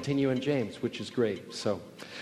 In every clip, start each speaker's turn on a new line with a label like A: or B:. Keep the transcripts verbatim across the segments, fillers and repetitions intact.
A: continue in James, which is great. So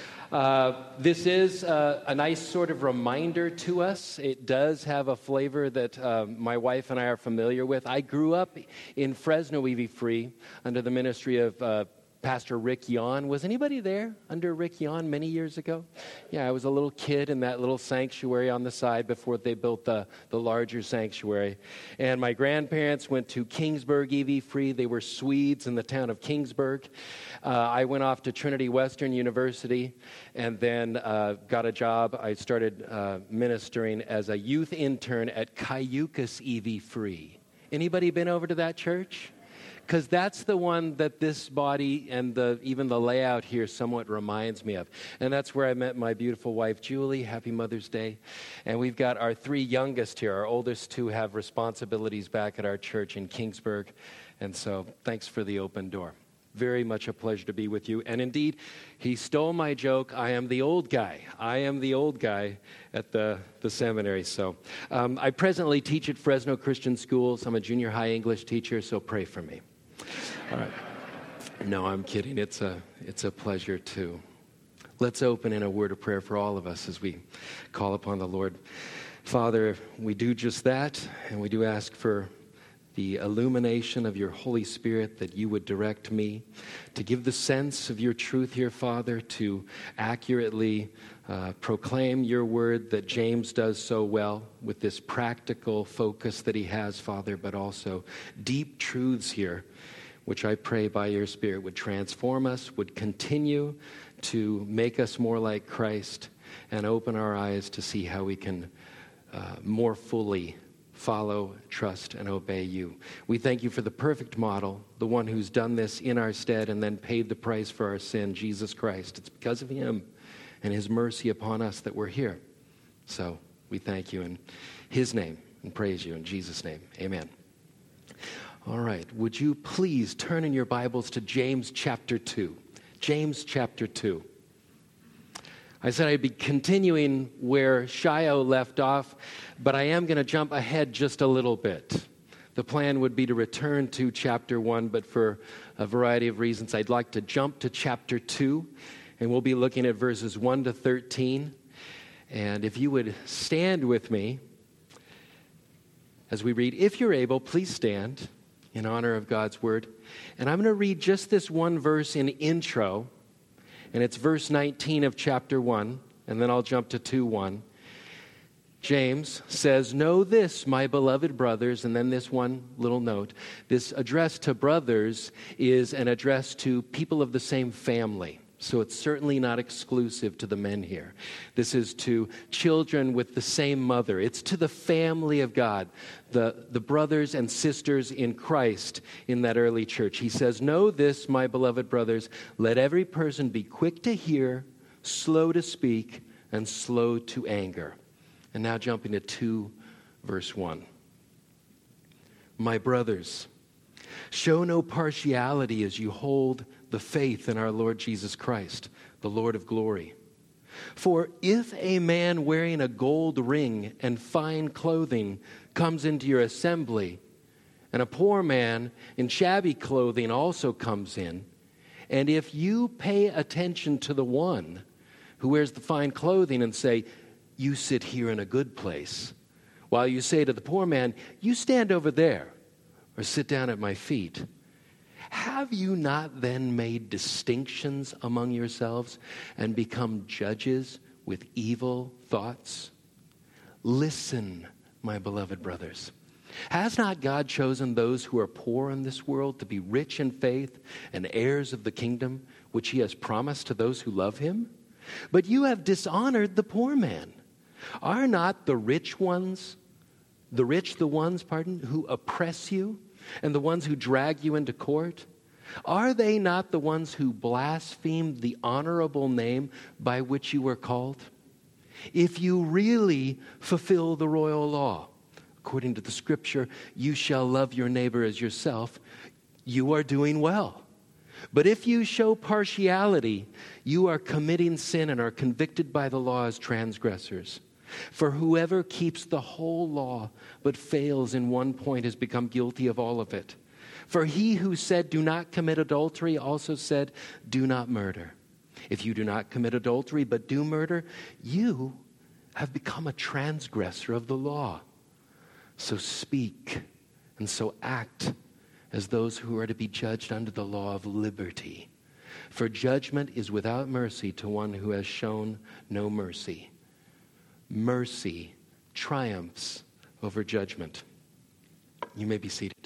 A: uh, this is uh, a nice sort of reminder to us. It does have a flavor that uh, my wife and I are familiar with. I grew up in Fresno E V Free under the ministry of uh, Pastor Rick Yon. Was anybody there under Rick Yon many years ago? Yeah, I was a little kid in that little sanctuary on the side before they built the, the larger sanctuary. And my grandparents went to Kingsburg E V Free. They were Swedes in the town of Kingsburg. Uh, I went off to Trinity Western University and then uh, got a job. I started uh, ministering as a youth intern at Cayucas E V Free. Anybody been over to that church? Because that's the one that this body and the even the layout here somewhat reminds me of. And that's where I met my beautiful wife, Julie. Happy Mother's Day. And we've got our three youngest here. Our oldest two have responsibilities back at our church in Kingsburg. And so thanks for the open door. Very much a pleasure to be with you. And indeed, he stole my joke. I am the old guy. I am the old guy at the, the seminary. So um, I presently teach at Fresno Christian Schools. I'm a junior high English teacher, so pray for me. All right. No, I'm kidding. It's a it's a pleasure too. Let's open in a word of prayer for all of us as we call upon the Lord. Father, we do just that, and we do ask for the illumination of your Holy Spirit, that you would direct me to give the sense of your truth here, Father, to accurately uh, proclaim your word that James does so well with this practical focus that he has, Father, but also deep truths here, which I pray by your Spirit would transform us, would continue to make us more like Christ, and open our eyes to see how we can uh, more fully follow, trust, and obey you. We thank you for the perfect model, the one who's done this in our stead and then paid the price for our sin, Jesus Christ. It's because of him and his mercy upon us that we're here. So we thank you in his name and praise you in Jesus' name. Amen. All right. Would you please turn in your Bibles to James chapter two. James chapter two. I said I'd be continuing where Shio left off, but I am going to jump ahead just a little bit. The plan would be to return to chapter one, but for a variety of reasons, I'd like to jump to chapter two, and we'll be looking at verses one to thirteen. And if you would stand with me as we read, if you're able, please stand in honor of God's word. And I'm going to read just this one verse in intro. And it's verse nineteen of chapter one, and then I'll jump to two one. James says, "Know this, my beloved brothers," and then this one little note. This address to brothers is an address to people of the same family. So it's certainly not exclusive to the men here. This is to children with the same mother. It's to the family of God, the, the brothers and sisters in Christ in that early church. He says, "Know this, my beloved brothers, let every person be quick to hear, slow to speak, and slow to anger." And now jumping to two, verse one. "My brothers, show no partiality as you hold the faith in our Lord Jesus Christ, the Lord of glory. For if a man wearing a gold ring and fine clothing comes into your assembly, and a poor man in shabby clothing also comes in, and if you pay attention to the one who wears the fine clothing and say, 'You sit here in a good place,' while you say to the poor man, 'You stand over there,' or 'Sit down at my feet,' have you not then made distinctions among yourselves and become judges with evil thoughts? Listen, my beloved brothers. Has not God chosen those who are poor in this world to be rich in faith and heirs of the kingdom which he has promised to those who love him? But you have dishonored the poor man. Are not the rich ones, the rich the ones, pardon, who oppress you, and the ones who drag you into court? Are they not the ones who blaspheme the honorable name by which you were called? If you really fulfill the royal law, according to the scripture, 'You shall love your neighbor as yourself,' you are doing well. But if you show partiality, you are committing sin and are convicted by the law as transgressors. For whoever keeps the whole law but fails in one point has become guilty of all of it. For he who said, do not commit adultery, also said, do not murder. If you do not commit adultery, but do murder, you have become a transgressor of the law. So speak and so act as those who are to be judged under the law of liberty. For judgment is without mercy to one who has shown no mercy. Mercy triumphs over judgment. You may be seated.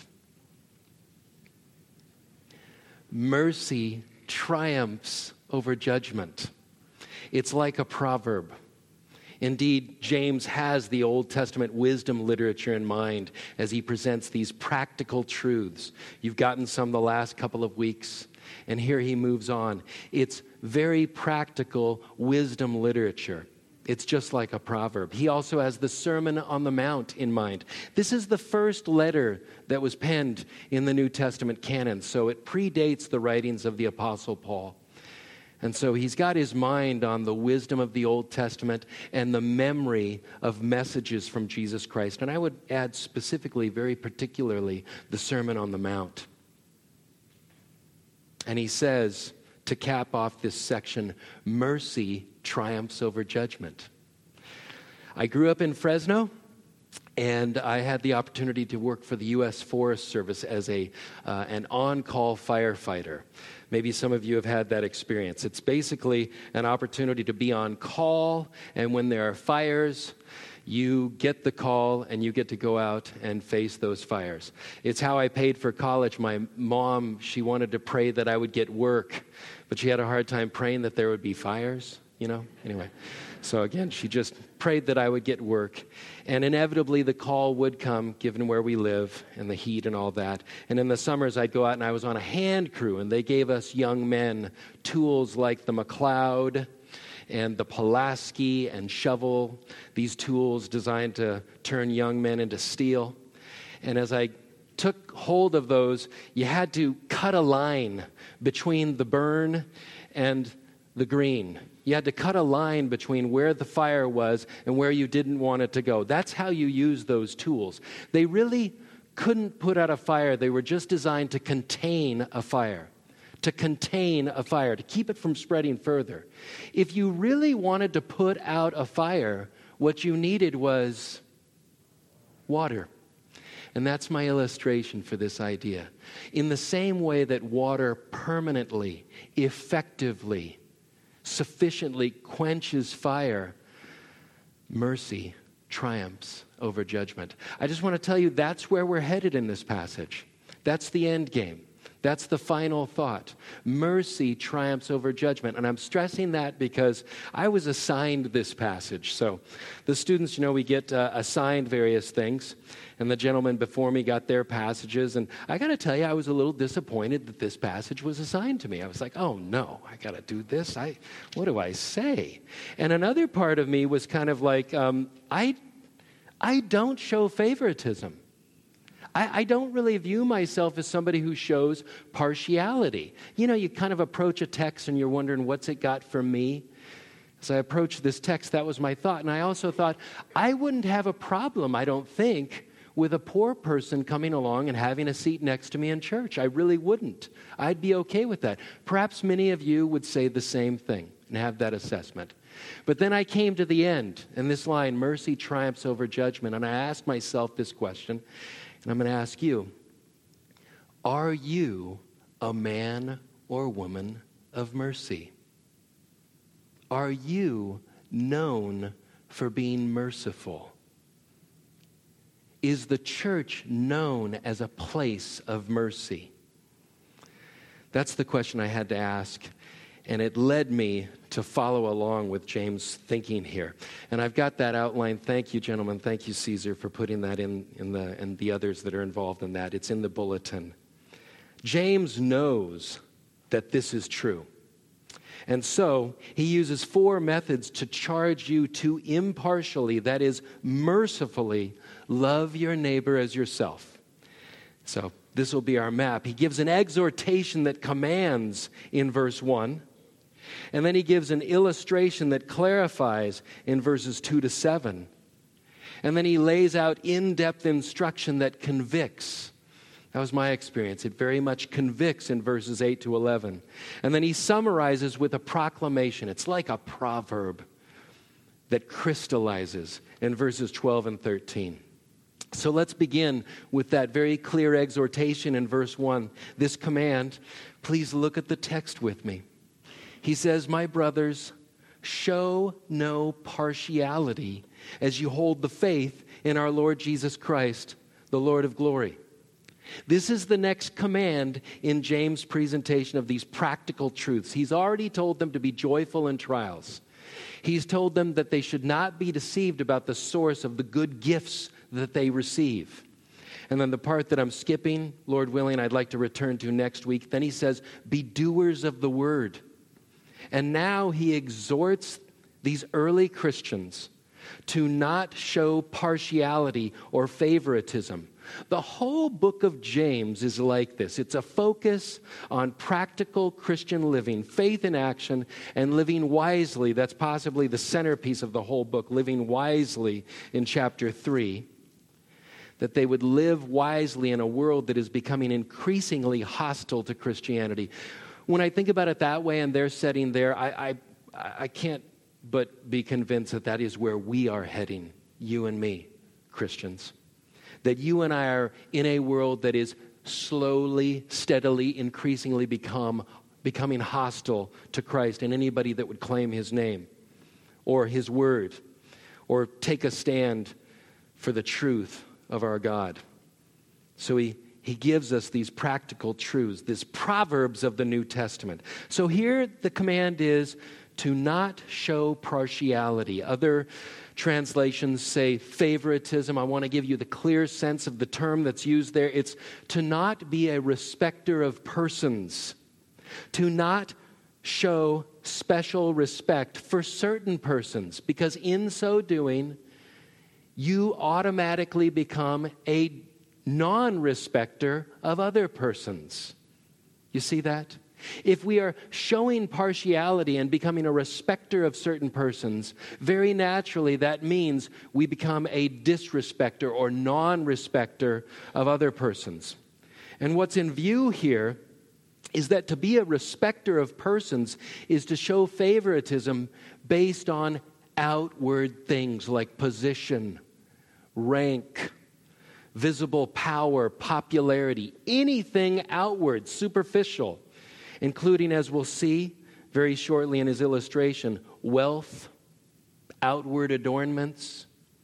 A: Mercy triumphs over judgment. It's like a proverb. Indeed, James has the Old Testament wisdom literature in mind as he presents these practical truths. You've gotten some the last couple of weeks, and here he moves on. It's very practical wisdom literature. It's just like a proverb. He also has the Sermon on the Mount in mind. This is the first letter that was penned in the New Testament canon, so it predates the writings of the Apostle Paul. And so he's got his mind on the wisdom of the Old Testament and the memory of messages from Jesus Christ. And I would add specifically, very particularly, the Sermon on the Mount. And he says, to cap off this section, mercy triumphs over judgment. I grew up in Fresno, and I had the opportunity to work for the U S Forest Service as a uh, an on-call firefighter. Maybe some of you have had that experience. It's basically an opportunity to be on call, and when there are fires, you get the call and you get to go out and face those fires. It's how I paid for college. My mom, she wanted to pray that I would get work, but she had a hard time praying that there would be fires, you know? Anyway, so again, she just prayed that I would get work. And inevitably, the call would come, given where we live and the heat and all that. And in the summers, I'd go out and I was on a hand crew, and they gave us young men tools like the McLeod and the Pulaski and shovel, these tools designed to turn young men into steel. And as I took hold of those, you had to cut a line between the burn and the green. You had to cut a line between where the fire was and where you didn't want it to go. That's how you use those tools. They really couldn't put out a fire. They were just designed to contain a fire. To contain a fire, to keep it from spreading further. If you really wanted to put out a fire, what you needed was water. And that's my illustration for this idea. In the same way that water permanently, effectively, sufficiently quenches fire, mercy triumphs over judgment. I just want to tell you that's where we're headed in this passage. That's the end game. That's the final thought. Mercy triumphs over judgment. And I'm stressing that because I was assigned this passage. So the students, you know, we get uh, assigned various things. And the gentlemen before me got their passages. And I got to tell you, I was a little disappointed that this passage was assigned to me. I was like, oh, no, I got to do this. I, what do I say? And another part of me was kind of like, um, I, I don't show favoritism. I, I don't really view myself as somebody who shows partiality. You know, you kind of approach a text and you're wondering, what's it got for me? As I approached this text, that was my thought. And I also thought, I wouldn't have a problem, I don't think, with a poor person coming along and having a seat next to me in church. I really wouldn't. I'd be okay with that. Perhaps many of you would say the same thing and have that assessment. But then I came to the end, and this line, mercy triumphs over judgment, and I asked myself this question, and I'm going to ask you, are you a man or woman of mercy? Are you known for being merciful? Is the church known as a place of mercy? That's the question I had to ask, and it led me to follow along with James' thinking here. And I've got that outlined. Thank you, gentlemen. Thank you, Caesar, for putting that in, in the, and the others that are involved in that. It's in the bulletin. James knows that this is true. And so he uses four methods to charge you to impartially, that is, mercifully, love your neighbor as yourself. So this will be our map. He gives an exhortation that commands in verse one. And then he gives an illustration that clarifies in verses two to seven. And then he lays out in-depth instruction that convicts. That was my experience. It very much convicts in verses eight to eleven. And then he summarizes with a proclamation. It's like a proverb that crystallizes in verses twelve and thirteen. So let's begin with that very clear exhortation in verse one. This command, please look at the text with me. He says, "My brothers, show no partiality as you hold the faith in our Lord Jesus Christ, the Lord of glory." This is the next command in James' presentation of these practical truths. He's already told them to be joyful in trials. He's told them that they should not be deceived about the source of the good gifts that they receive. And then the part that I'm skipping, Lord willing, I'd like to return to next week. Then he says, be doers of the word. And now he exhorts these early Christians to not show partiality or favoritism. The whole book of James is like this. It's a focus on practical Christian living, faith in action, and living wisely. That's possibly the centerpiece of the whole book, living wisely in chapter three. That they would live wisely in a world that is becoming increasingly hostile to Christianity. When I think about it that way and they're setting there, I, I, I can't but be convinced that that is where we are heading, you and me, Christians. That you and I are in a world that is slowly, steadily, increasingly become becoming hostile to Christ and anybody that would claim his name or his word or take a stand for the truth of our God. So he, he gives us these practical truths, these proverbs of the New Testament. So here the command is to not show partiality. Other translations say favoritism. I want to give you the clear sense of the term that's used there. It's to not be a respecter of persons, to not show special respect for certain persons, because in so doing, you automatically become a non-respecter of other persons. You see that? If we are showing partiality and becoming a respecter of certain persons, very naturally that means we become a disrespecter or non-respecter of other persons. And what's in view here is that to be a respecter of persons is to show favoritism based on outward things like position, rank, visible power, popularity, anything outward, superficial, including, as we'll see very shortly in his illustration, wealth, outward adornments,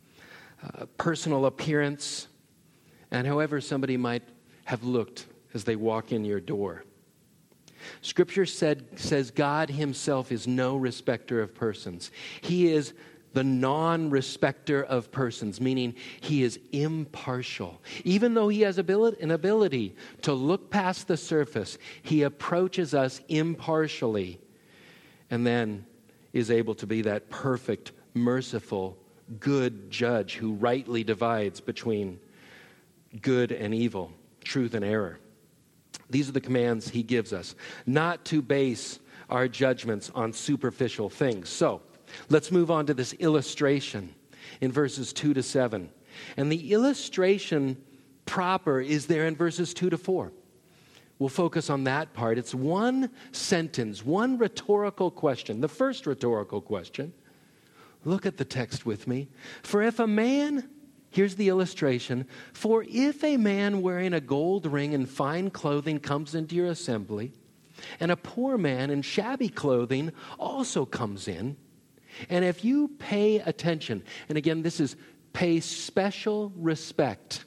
A: uh, personal appearance, and however somebody might have looked as they walk in your door. Scripture said, says God himself is no respecter of persons. He is the non-respecter of persons, meaning he is impartial. Even though he has ability, an ability to look past the surface, he approaches us impartially and then is able to be that perfect, merciful, good judge who rightly divides between good and evil, truth and error. These are the commands he gives us, not to base our judgments on superficial things. So, let's move on to this illustration in verses two to seven. And the illustration proper is there in verses two to four. We'll focus on that part. It's one sentence, one rhetorical question. The first rhetorical question, look at the text with me. For if a man, here's the illustration, for if a man wearing a gold ring and fine clothing comes into your assembly, and a poor man in shabby clothing also comes in, and if you pay attention, and again, this is pay special respect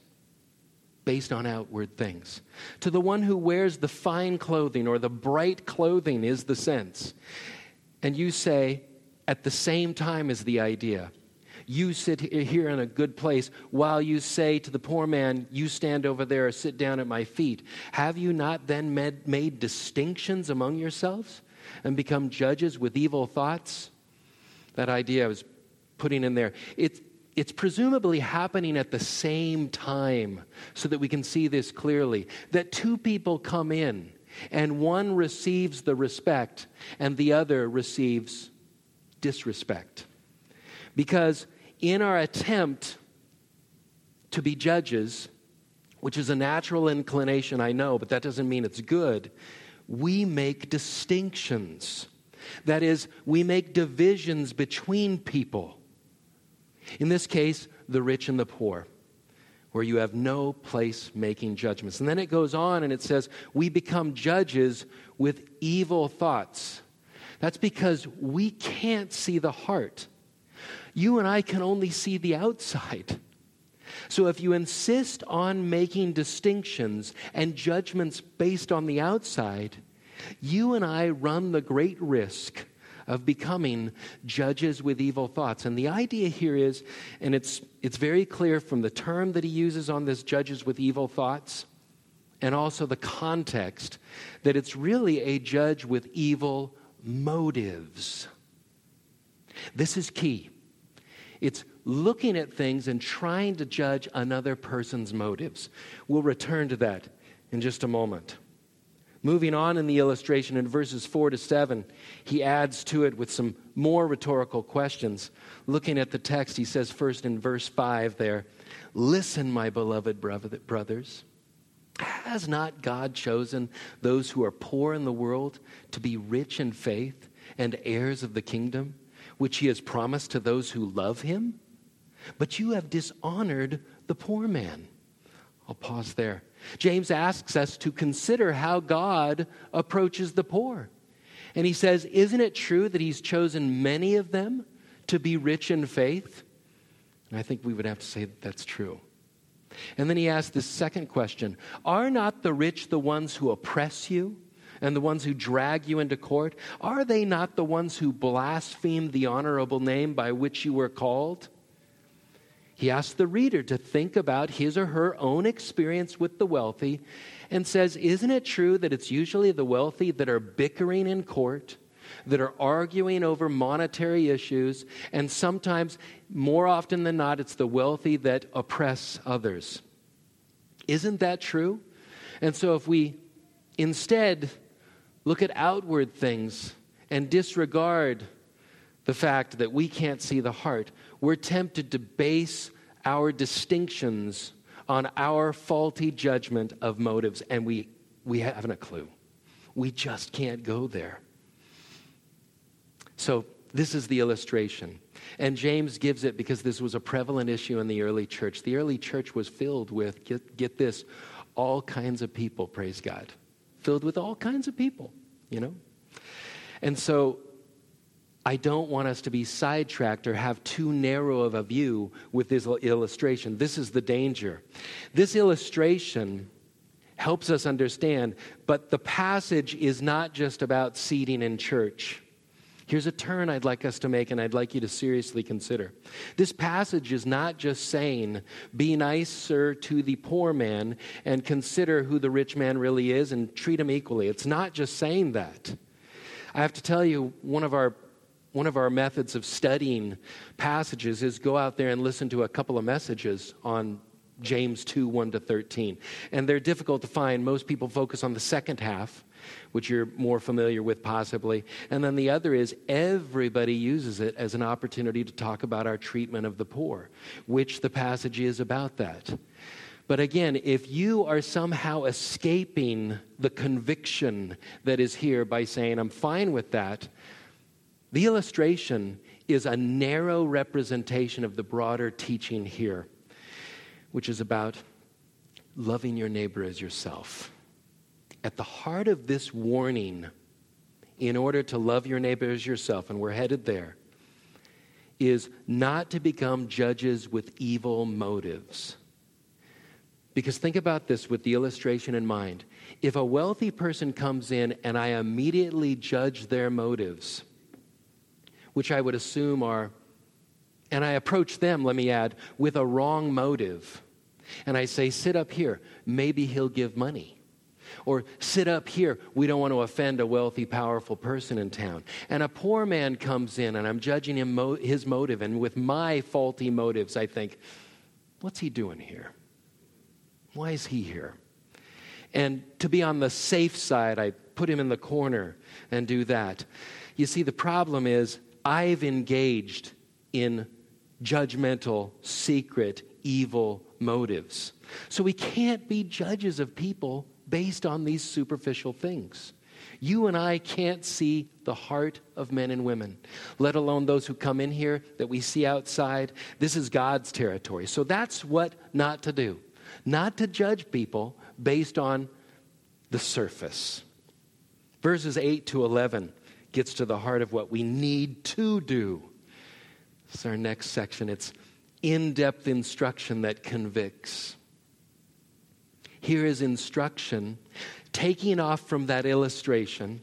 A: based on outward things, to the one who wears the fine clothing or the bright clothing is the sense, and you say, at the same time as the idea, you sit here in a good place while you say to the poor man, you stand over there or sit down at my feet. Have you not then made, made distinctions among yourselves and become judges with evil thoughts? That idea I was putting in there. It's, it's presumably happening at the same time so that we can see this clearly. That two people come in and one receives the respect and the other receives disrespect. Because in our attempt to be judges, which is a natural inclination, I know, but that doesn't mean it's good, we make distinctions. That is, we make divisions between people. In this case, the rich and the poor, where you have no place making judgments. And then it goes on and it says, we become judges with evil thoughts. That's because we can't see the heart. You and I can only see the outside. So if you insist on making distinctions and judgments based on the outside, you and I run the great risk of becoming judges with evil thoughts. And the idea here is, and it's it's very clear from the term that he uses on this, judges with evil thoughts, and also the context, that it's really a judge with evil motives. This is key. It's looking at things and trying to judge another person's motives. We'll return to that in just a moment. Moving on in the illustration in verses four to seven, he adds to it with some more rhetorical questions. Looking at the text, he says first in verse five there, "Listen, my beloved brothers, has not God chosen those who are poor in the world to be rich in faith and heirs of the kingdom, which he has promised to those who love him? But you have dishonored the poor man." I'll pause there. James asks us to consider how God approaches the poor. And he says, isn't it true that he's chosen many of them to be rich in faith? And I think we would have to say that that's true. And then he asks this second question, are not the rich the ones who oppress you and the ones who drag you into court? Are they not the ones who blaspheme the honorable name by which you were called? He asks the reader to think about his or her own experience with the wealthy and says, isn't it true that it's usually the wealthy that are bickering in court, that are arguing over monetary issues, and sometimes, more often than not, it's the wealthy that oppress others? Isn't that true? And so if we instead look at outward things and disregard the fact that we can't see the heart, we're tempted to base our distinctions on our faulty judgment of motives, and we, we haven't a clue. We just can't go there. So this is the illustration. And James gives it because this was a prevalent issue in the early church. The early church was filled with, get, get this, all kinds of people, praise God. Filled with all kinds of people, you know. And so I don't want us to be sidetracked or have too narrow of a view with this illustration. This is the danger. This illustration helps us understand, but the passage is not just about seating in church. Here's a turn I'd like us to make, and I'd like you to seriously consider. This passage is not just saying, be nicer to the poor man and consider who the rich man really is and treat him equally. It's not just saying that. I have to tell you, one of our One of our methods of studying passages is go out there and listen to a couple of messages on James two, one to thirteen. And they're difficult to find. Most people focus on the second half, which you're more familiar with possibly. And then the other is everybody uses it as an opportunity to talk about our treatment of the poor, which the passage is about that. But again, if you are somehow escaping the conviction that is here by saying, I'm fine with that, the illustration is a narrow representation of the broader teaching here, which is about loving your neighbor as yourself. At the heart of this warning, in order to love your neighbor as yourself, and we're headed there, is not to become judges with evil motives. Because think about this with the illustration in mind. If a wealthy person comes in and I immediately judge their motives, which I would assume are, and I approach them, let me add, with a wrong motive. And I say, sit up here, maybe he'll give money. Or sit up here, we don't want to offend a wealthy, powerful person in town. And a poor man comes in and I'm judging him mo- his motive. And with my faulty motives, I think, what's he doing here? Why is he here? And to be on the safe side, I put him in the corner and do that. You see, the problem is, I've engaged in judgmental, secret, evil motives. So we can't be judges of people based on these superficial things. You and I can't see the heart of men and women, let alone those who come in here that we see outside. This is God's territory. So that's what not to do. Not to judge people based on the surface. Verses eight to eleven gets to the heart of what we need to do. This is our next section. It's in-depth instruction that convicts. Here is instruction taking off from that illustration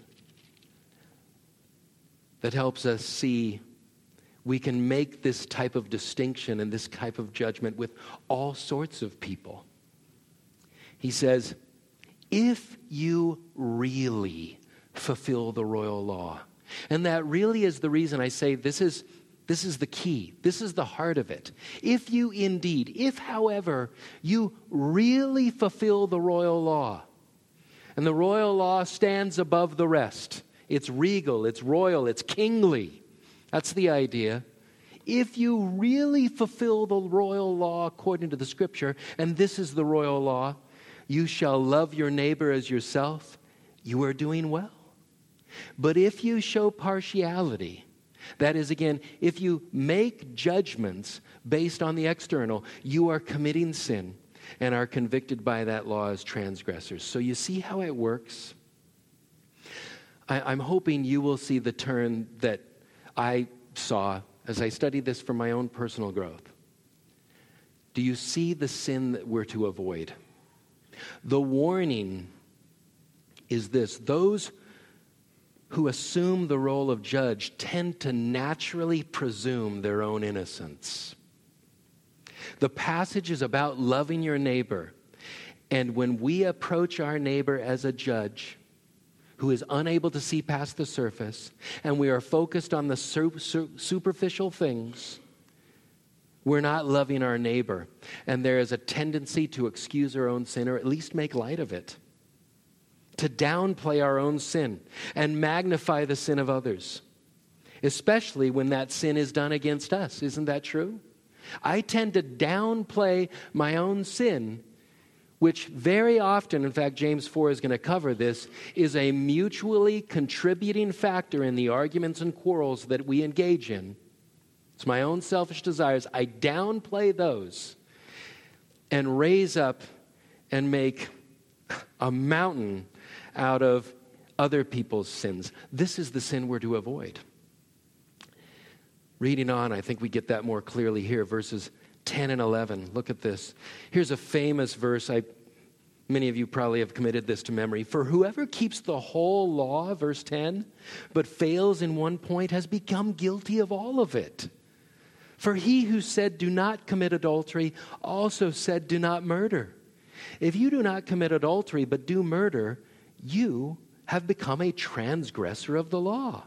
A: that helps us see we can make this type of distinction and this type of judgment with all sorts of people. He says, if you really fulfill the royal law, and that really is the reason I say this is This is the key. This is the heart of it. If you indeed, if however, you really fulfill the royal law, and the royal law stands above the rest, it's regal, it's royal, it's kingly. That's the idea. If you really fulfill the royal law according to the scripture, and this is the royal law, you shall love your neighbor as yourself, you are doing well. But if you show partiality, that is, again, if you make judgments based on the external, you are committing sin and are convicted by that law as transgressors. So you see how it works? I, I'm hoping you will see the turn that I saw as I studied this for my own personal growth. Do you see the sin that we're to avoid? The warning is this: those who assume the role of judge tend to naturally presume their own innocence. The passage is about loving your neighbor. And when we approach our neighbor as a judge who is unable to see past the surface, and we are focused on the su- su- superficial things, we're not loving our neighbor. And there is a tendency to excuse our own sin, or at least make light of it, to downplay our own sin and magnify the sin of others, especially when that sin is done against us. Isn't that true? I tend to downplay my own sin, which very often, in fact, James four is going to cover this, is a mutually contributing factor in the arguments and quarrels that we engage in. It's my own selfish desires. I downplay those and raise up and make a mountain out of other people's sins. This is the sin we're to avoid. Reading on, I think we get that more clearly here, verses ten and eleven. Look at this. Here's a famous verse. I, many of you probably have committed this to memory. For whoever keeps the whole law, verse ten, but fails in one point has become guilty of all of it. For he who said, do not commit adultery, also said, do not murder. If you do not commit adultery, but do murder, you have become a transgressor of the law.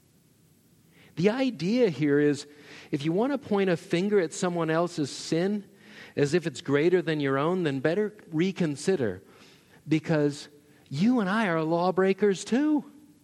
A: The idea here is, if you want to point a finger at someone else's sin as if it's greater than your own, then better reconsider, because you and I are lawbreakers too.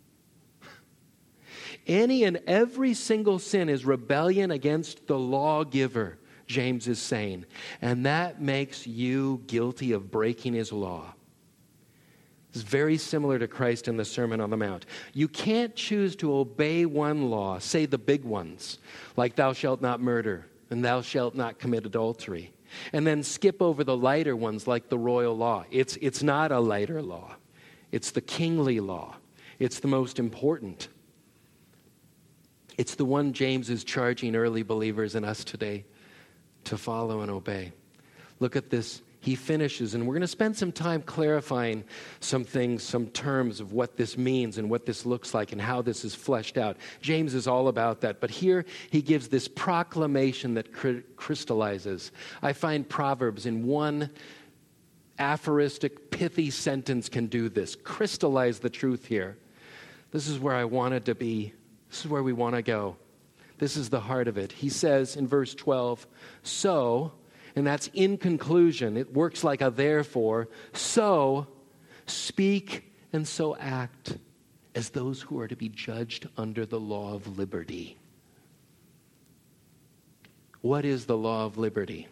A: Any and every single sin is rebellion against the lawgiver, James is saying, and that makes you guilty of breaking his law. It's very similar to Christ in the Sermon on the Mount. You can't choose to obey one law, say the big ones, like thou shalt not murder and thou shalt not commit adultery, and then skip over the lighter ones like the royal law. It's, it's not a lighter law. It's the kingly law. It's the most important. It's the one James is charging early believers and us today to follow and obey. Look at this. He finishes, and we're going to spend some time clarifying some things, some terms of what this means and what this looks like and how this is fleshed out. James is all about that, but here he gives this proclamation that crystallizes. I find Proverbs in one aphoristic, pithy sentence can do this. Crystallize the truth here. This is where I wanted to be. This is where we want to go. This is the heart of it. He says in verse twelve, so... and that's in conclusion. It works like a therefore. So speak and so act as those who are to be judged under the law of liberty. What is the law of liberty?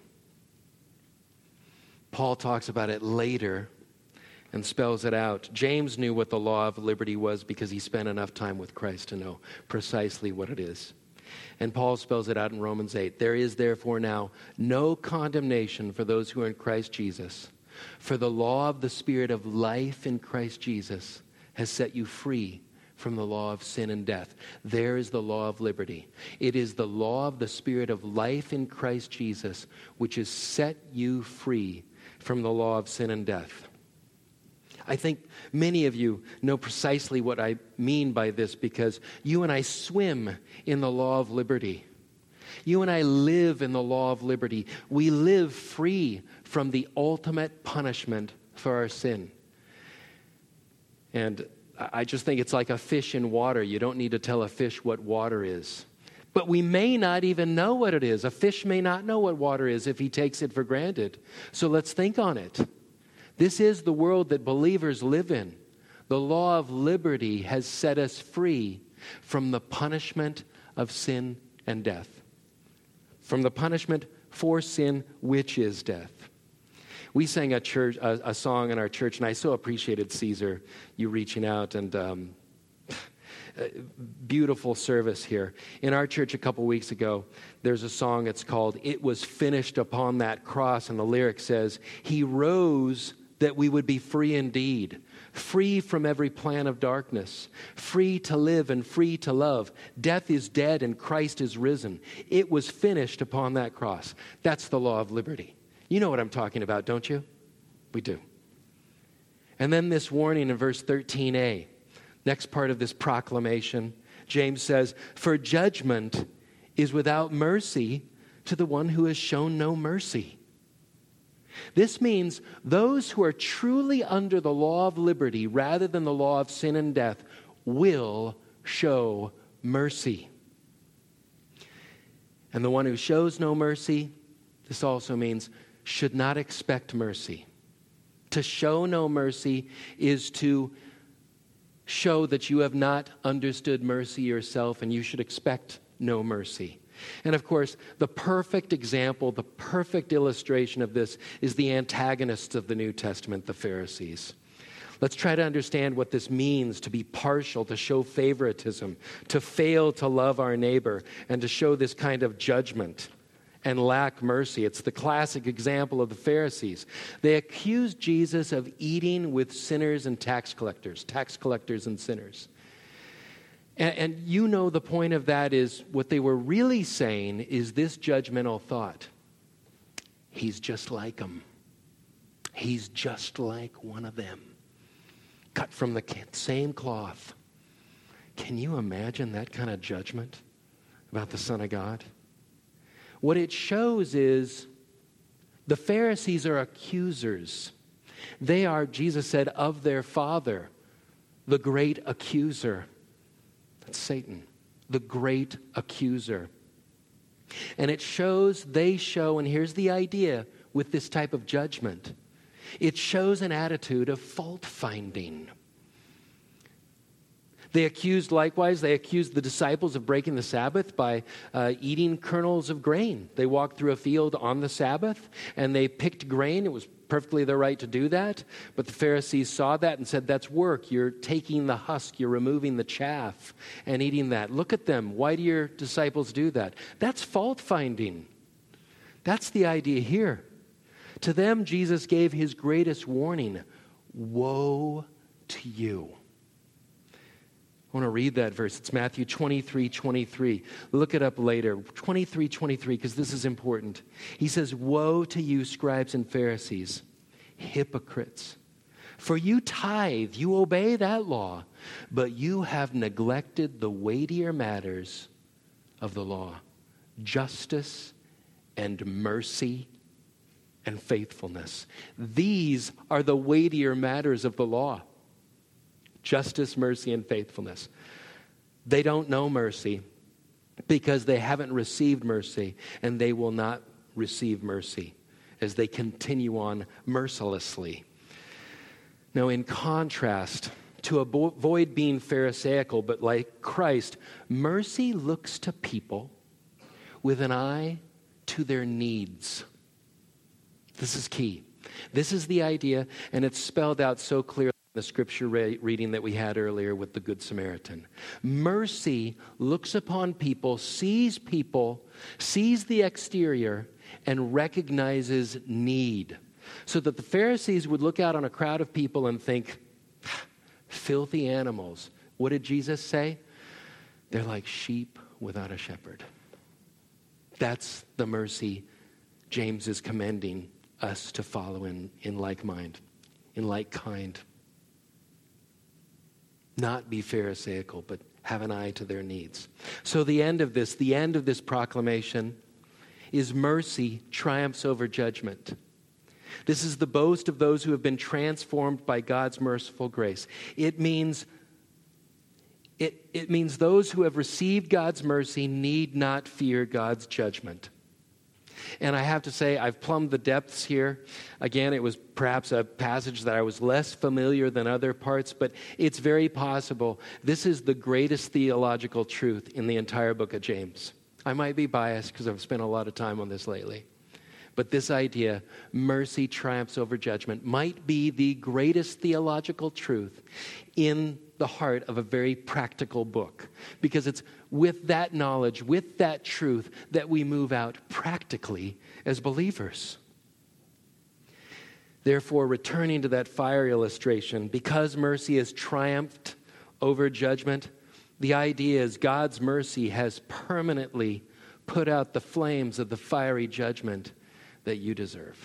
A: Paul talks about it later and spells it out. James knew what the law of liberty was because he spent enough time with Christ to know precisely what it is. And Paul spells it out in Romans eight. There is therefore now no condemnation for those who are in Christ Jesus. For the law of the Spirit of life in Christ Jesus has set you free from the law of sin and death. There is the law of liberty. It is the law of the Spirit of life in Christ Jesus which has set you free from the law of sin and death. I think many of you know precisely what I mean by this because you and I swim in the law of liberty. You and I live in the law of liberty. We live free from the ultimate punishment for our sin. And I just think it's like a fish in water. You don't need to tell a fish what water is. But we may not even know what it is. A fish may not know what water is if he takes it for granted. So let's think on it. This is the world that believers live in. The law of liberty has set us free from the punishment of sin and death. From the punishment for sin, which is death. We sang a church a, a song in our church, and I so appreciated, Caesar, you reaching out, and um, beautiful service here. In our church a couple weeks ago, there's a song that's called "It Was Finished Upon That Cross," and the lyric says, "He rose that we would be free indeed, free from every plan of darkness, free to live and free to love. Death is dead and Christ is risen. It was finished upon that cross." That's the law of liberty. You know what I'm talking about, don't you? We do. And then this warning in verse thirteen a, next part of this proclamation, James says, "For judgment is without mercy to the one who has shown no mercy." This means those who are truly under the law of liberty rather than the law of sin and death will show mercy. And the one who shows no mercy, this also means should not expect mercy. To show no mercy is to show that you have not understood mercy yourself and you should expect no mercy. And of course, the perfect example, the perfect illustration of this is the antagonists of the New Testament, the Pharisees. Let's try to understand what this means to be partial, to show favoritism, to fail to love our neighbor, and to show this kind of judgment and lack mercy. It's the classic example of the Pharisees. They accused Jesus of eating with sinners and tax collectors, tax collectors and sinners. And, and you know the point of that is what they were really saying is this judgmental thought. He's just like them. He's just like one of them. Cut from the same cloth. Can you imagine that kind of judgment about the Son of God? What it shows is the Pharisees are accusers. They are, Jesus said, of their father, the great accuser. That's Satan, the great accuser. And it shows, they show, and here's the idea with this type of judgment. It shows an attitude of fault finding. They accused, likewise, they accused the disciples of breaking the Sabbath by uh, eating kernels of grain. They walked through a field on the Sabbath, and they picked grain. It was perfectly their right to do that. But the Pharisees saw that and said, that's work. You're taking the husk, you're removing the chaff and eating that. Look at them. Why do your disciples do that? That's fault finding. That's the idea here. To them, Jesus gave his greatest warning. Woe to you. I want to read that verse. It's Matthew twenty-three twenty-three. Look it up later. twenty-three twenty-three, because this is important. He says, "Woe to you, scribes and Pharisees, hypocrites! For you tithe, you obey that law, but you have neglected the weightier matters of the law, justice and mercy and faithfulness." These are the weightier matters of the law. Justice, mercy, and faithfulness. They don't know mercy because they haven't received mercy, and they will not receive mercy as they continue on mercilessly. Now, in contrast, to avoid being Pharisaical, but like Christ, mercy looks to people with an eye to their needs. This is key. This is the idea, and it's spelled out so clearly in the scripture re- reading that we had earlier with the Good Samaritan. Mercy looks upon people, sees people, sees the exterior, and recognizes need. So that the Pharisees would look out on a crowd of people and think, filthy animals. What did Jesus say? They're like sheep without a shepherd. That's the mercy James is commending us to follow in, in like mind, in like kind. Not be Pharisaical, but have an eye to their needs. So the end of this, the end of this proclamation is mercy triumphs over judgment. This is the boast of those who have been transformed by God's merciful grace. It means It, it means those who have received God's mercy need not fear God's judgment. And I have to say, I've plumbed the depths here. Again, it was perhaps a passage that I was less familiar than other parts, but it's very possible this is the greatest theological truth in the entire book of James. I might be biased because I've spent a lot of time on this lately. But this idea, mercy triumphs over judgment, might be the greatest theological truth in the heart of a very practical book. Because it's with that knowledge, with that truth, that we move out practically as believers. Therefore, returning to that fire illustration, because mercy has triumphed over judgment, the idea is God's mercy has permanently put out the flames of the fiery judgment that you deserve.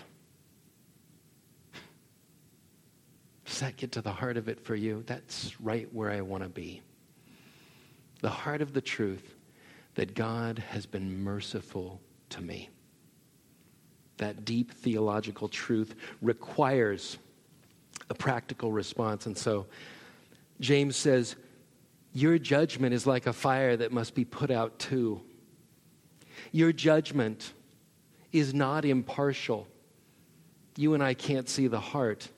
A: Does that get to the heart of it for you? That's right where I want to be. The heart of the truth that God has been merciful to me. That deep theological truth requires a practical response. And so James says, your judgment is like a fire that must be put out too. Your judgment is not impartial. You and I can't see the heart.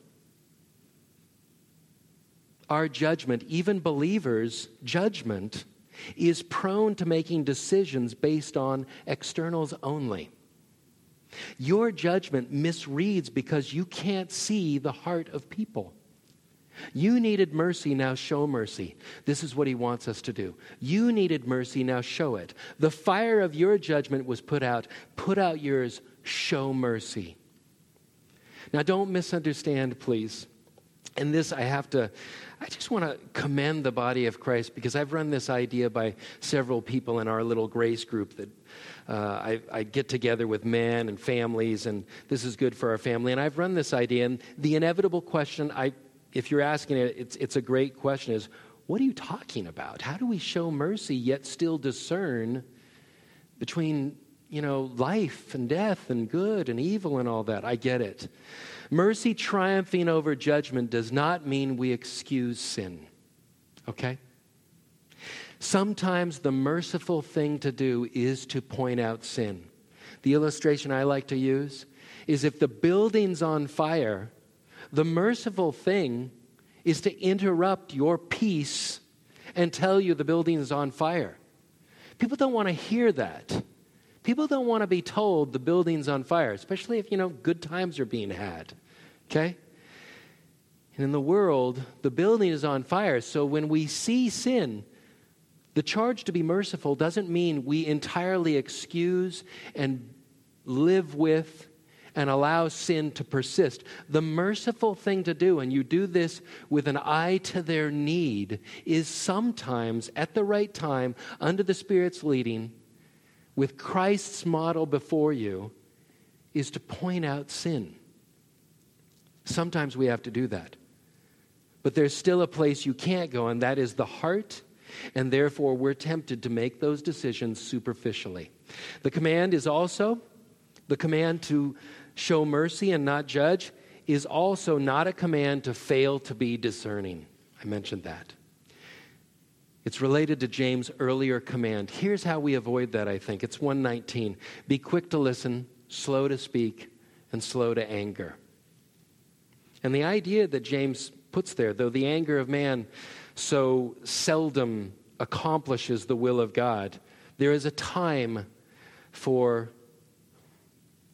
A: Our judgment, even believers' judgment, is prone to making decisions based on externals only. Your judgment misreads because you can't see the heart of people. You needed mercy, now show mercy. This is what he wants us to do. You needed mercy, now show it. The fire of your judgment was put out. Put out yours, show mercy. Now don't misunderstand, please. And this I have to, I just want to commend the body of Christ because I've run this idea by several people in our little grace group that uh, I, I get together with men and families, and this is good for our family. And I've run this idea, and the inevitable question, I, if you're asking it, it's, it's a great question, is what are you talking about? How do we show mercy yet still discern between, you know, life and death and good and evil and all that? I get it. Mercy triumphing over judgment does not mean we excuse sin, okay? Sometimes the merciful thing to do is to point out sin. The illustration I like to use is if the building's on fire, the merciful thing is to interrupt your peace and tell you the building is on fire. People don't want to hear that. People don't want to be told the building's on fire, especially if, you know, good times are being had, okay? And in the world, the building is on fire. So when we see sin, the charge to be merciful doesn't mean we entirely excuse and live with and allow sin to persist. The merciful thing to do, and you do this with an eye to their need, is sometimes, at the right time, under the Spirit's leading, with Christ's model before you, is to point out sin. Sometimes we have to do that. But there's still a place you can't go, and that is the heart, and therefore we're tempted to make those decisions superficially. The command is also, the command to show mercy and not judge is also not a command to fail to be discerning. I mentioned that. It's related to James' earlier command. Here's how we avoid that, I think. It's one nineteen. Be quick to listen, slow to speak, and slow to anger. And the idea that James puts there, though the anger of man so seldom accomplishes the will of God, there is a time for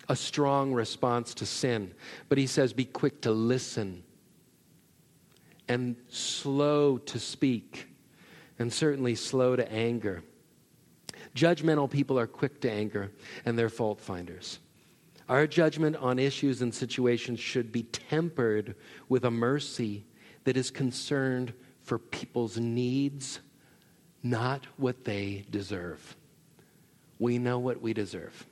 A: a strong response to sin. But he says, be quick to listen and slow to speak, and certainly slow to anger. Judgmental people are quick to anger, and they're fault finders. Our judgment on issues and situations should be tempered with a mercy that is concerned for people's needs, not what they deserve. We know what we deserve,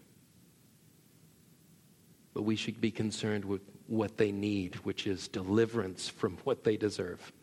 A: but we should be concerned with what they need, which is deliverance from what they deserve.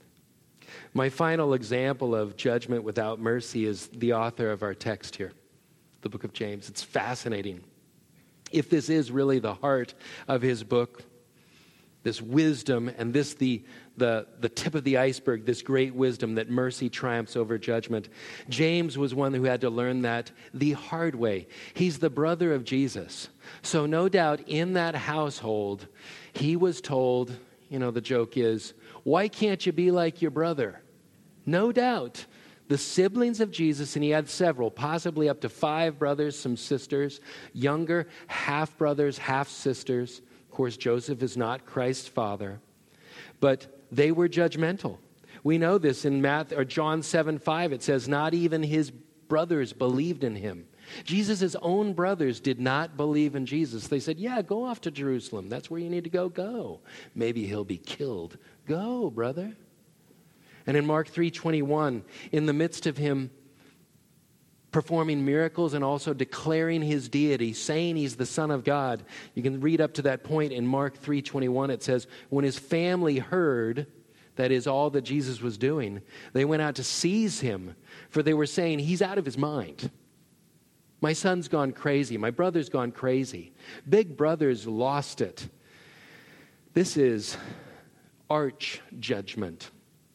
A: My final example of judgment without mercy is the author of our text here, the book of James. It's fascinating. If this is really the heart of his book, this wisdom, and this the, the, the tip of the iceberg, this great wisdom that mercy triumphs over judgment, James was one who had to learn that the hard way. He's the brother of Jesus. So no doubt in that household, he was told, you know, the joke is, why can't you be like your brother? No doubt. The siblings of Jesus, and he had several, possibly up to five brothers, some sisters, younger half-brothers, half-sisters. Of course, Joseph is not Christ's father, but they were judgmental. We know this in Matthew, or John seven five. It says, not even his brothers believed in him. Jesus' own brothers did not believe in Jesus. They said, yeah, go off to Jerusalem. That's where you need to go. Go. Maybe he'll be killed. Go, brother. And in Mark three twenty-one, in the midst of him performing miracles and also declaring his deity, saying he's the Son of God, you can read up to that point in Mark three twenty-one. It says, when his family heard, that is all that Jesus was doing, they went out to seize him, for they were saying, he's out of his mind. My son's gone crazy. My brother's gone crazy. Big brother's lost it. This is arch judgment.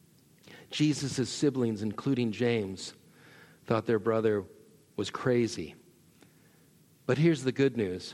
A: Jesus' siblings, including James, thought their brother was crazy. But here's the good news.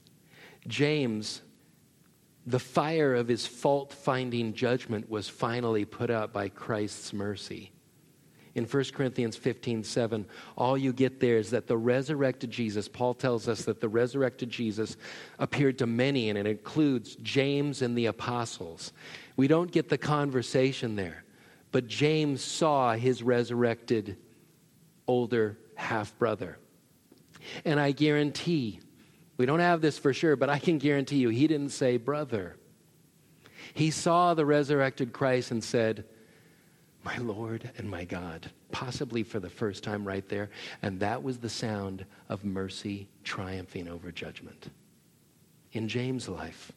A: James, the fire of his fault-finding judgment was finally put out by Christ's mercy. In First Corinthians fifteen seven, all you get there is that the resurrected Jesus, Paul tells us that the resurrected Jesus appeared to many, and it includes James and the apostles. We don't get the conversation there, but James saw his resurrected older half-brother. And I guarantee, we don't have this for sure, but I can guarantee you, he didn't say brother. He saw the resurrected Christ and said, my Lord and my God, possibly for the first time right there. And that was the sound of mercy triumphing over judgment in James' life.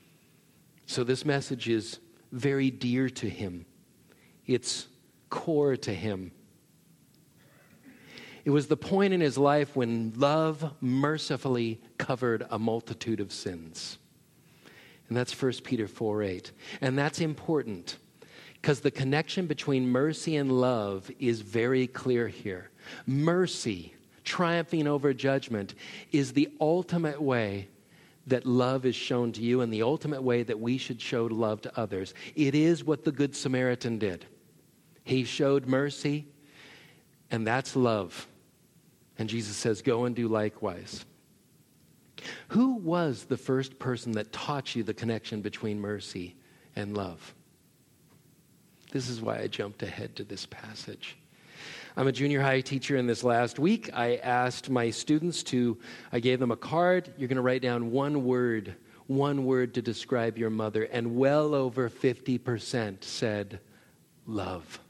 A: So this message is very dear to him. It's core to him. It was the point in his life when love mercifully covered a multitude of sins. And that's First Peter four eight. And that's important, because the connection between mercy and love is very clear here. Mercy, triumphing over judgment, is the ultimate way that love is shown to you and the ultimate way that we should show love to others. It is what the Good Samaritan did. He showed mercy, and that's love. And Jesus says, go and do likewise. Who was the first person that taught you the connection between mercy and love? This is why I jumped ahead to this passage. I'm a junior high teacher, and this last week I asked my students to, I gave them a card. You're going to write down one word, one word to describe your mother. And well over fifty percent said love.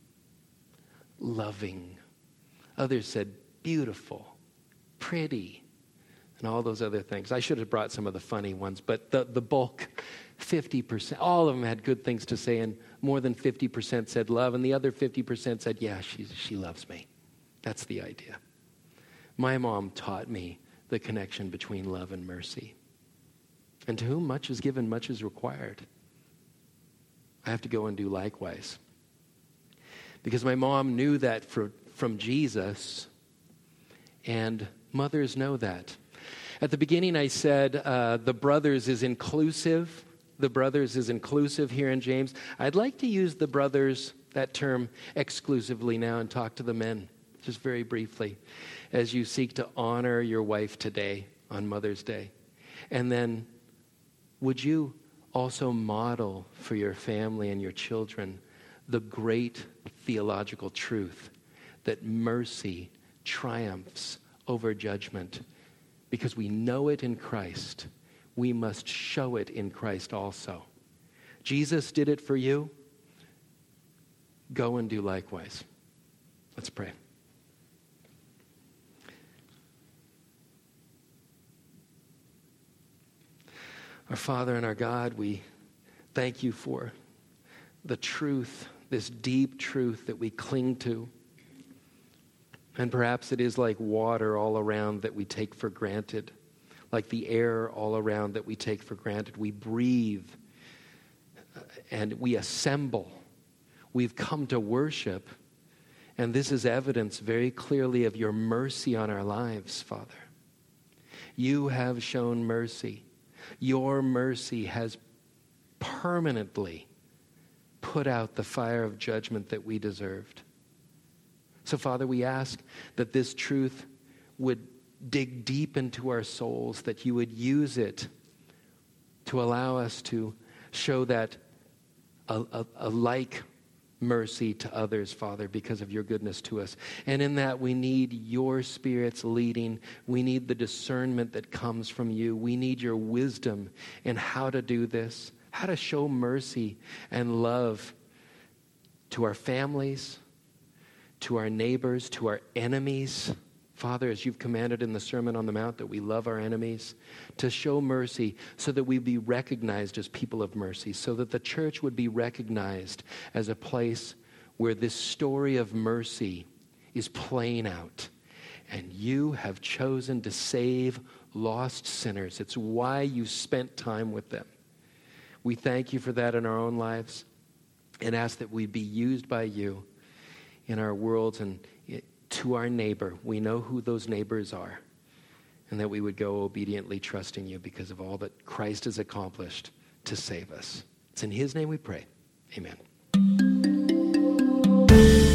A: Loving. Others said beautiful, pretty, and all those other things. I should have brought some of the funny ones, but the, the bulk, fifty percent, all of them had good things to say, and more than fifty percent said love, and the other fifty percent said, yeah, she, she loves me. That's the idea. My mom taught me the connection between love and mercy. And to whom much is given, much is required. I have to go and do likewise. Because my mom knew that for, from Jesus, and mothers know that. At the beginning I said uh, the brothers is inclusive. The brothers is inclusive here in James. I'd like to use the brothers, that term, exclusively now and talk to the men, just very briefly, as you seek to honor your wife today on Mother's Day. And then would you also model for your family and your children the great theological truth that mercy triumphs over judgment? Because we know it in Christ, we must show it in Christ also. Jesus did it for you. Go and do likewise. Let's pray. Our Father and our God, we thank you for the truth, this deep truth that we cling to. And perhaps it is like water all around that we take for granted, like the air all around that we take for granted. We breathe and we assemble. We've come to worship, and this is evidence very clearly of your mercy on our lives, Father. You have shown mercy. Your mercy has permanently put out the fire of judgment that we deserved. So, Father, we ask that this truth would dig deep into our souls, that you would use it to allow us to show that a, a, a like mercy to others, Father, because of your goodness to us. And in that, we need your Spirit's leading. We need the discernment that comes from you. We need your wisdom in how to do this, how to show mercy and love to our families, to our neighbors, to our enemies. Father, as you've commanded in the Sermon on the Mount that we love our enemies, to show mercy so that we be recognized as people of mercy, so that the church would be recognized as a place where this story of mercy is playing out. And you have chosen to save lost sinners. It's why you spent time with them. We thank you for that in our own lives and ask that we be used by you in our worlds and to our neighbor. We know who those neighbors are, and that we would go obediently trusting you because of all that Christ has accomplished to save us. It's in his name we pray. Amen.